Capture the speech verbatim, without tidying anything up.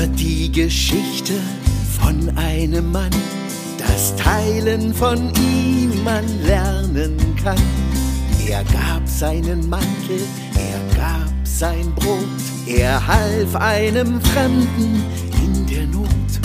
hört die Geschichte von einem Mann, das Teilen von ihm man lernen kann. Er gab seinen Mantel, er gab sein Brot, er half einem Fremden in der Not.